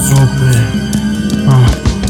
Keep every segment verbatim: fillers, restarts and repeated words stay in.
сопли. а.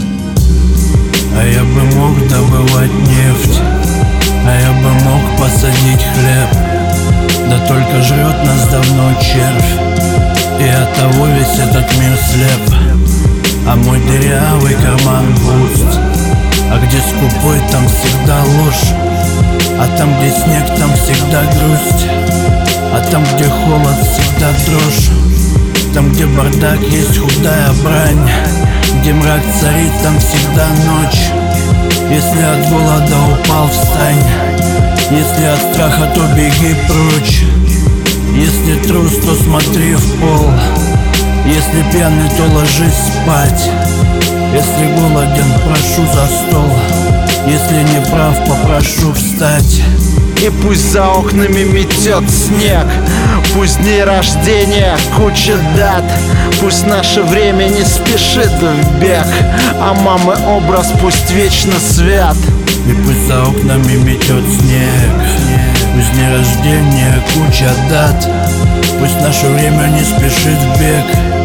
а я бы мог добывать нефть, а я бы мог посадить хлеб. Да только жрет нас давно червь, и от того весь этот мир слеп. А мой дырявый карман пуст, а где скупой, там всегда ложь. А там, где снег, там всегда грусть. А там, где холод, всегда дрожь. Там, где бардак, есть худая брань. Где мрак царит, там всегда ночь. Если от голода упал, встань. Если от страха, то беги прочь. Если трус, то смотри в пол. Если пьяный, то ложись спать. Если голоден, прошу за стол. Если не прав, попрошу встать. И пусть за окнами метет снег, пусть дней рождения куча дат, пусть наше время не спешит в бег, а мамы образ пусть вечно свят. И пусть за окнами метет снег, пусть дни рождения куча дат, пусть наше время не спешит в бег,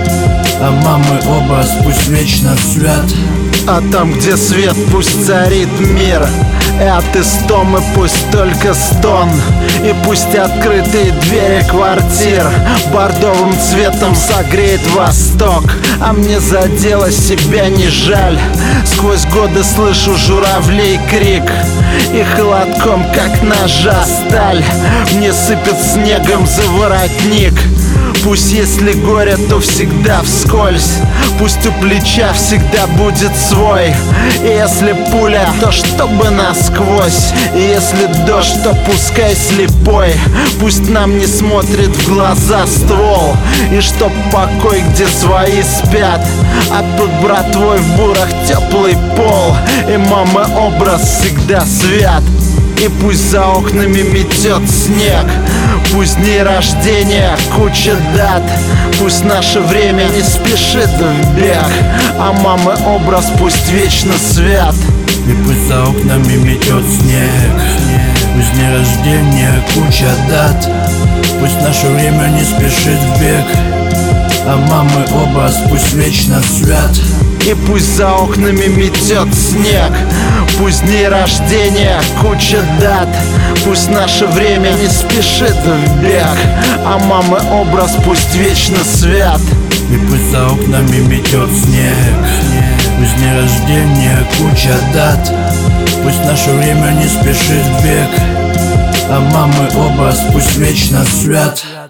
а мамы образ пусть вечно свят. А там, где свет, пусть царит мир, и от истомы пусть только стон. И пусть открытые двери квартир бордовым цветом согреет восток. А мне за дело себя не жаль, сквозь годы слышу журавлей крик, и холодком, как ножа сталь, мне сыпет снегом за воротник. Пусть если горе, то всегда вскользь, пусть у плеча всегда будет свой. И если пуля, то чтобы насквозь, и если дождь, то пускай слепой. Пусть нам не смотрит в глаза ствол, и чтоб покой, где свои спят, а тут братвой в бурах теплый пол, и мамы образ всегда свят. И пусть за окнами метет снег, пусть дни рождения куча дат, пусть наше время не спешит в бег, а мамы образ пусть вечно свят. И пусть за окнами метет снег, пусть дни рождения куча дат, пусть наше время не спешит в бег, а мамы образ пусть вечно свят. И пусть за окнами метет снег, пусть дни рождения куча дат, пусть наше время не спешит в бег, а мамы образ пусть вечно свят. И пусть за окнами метет снег, пусть дни рождения куча дат, пусть наше время не спешит в бег, а мамы образ пусть вечно свят.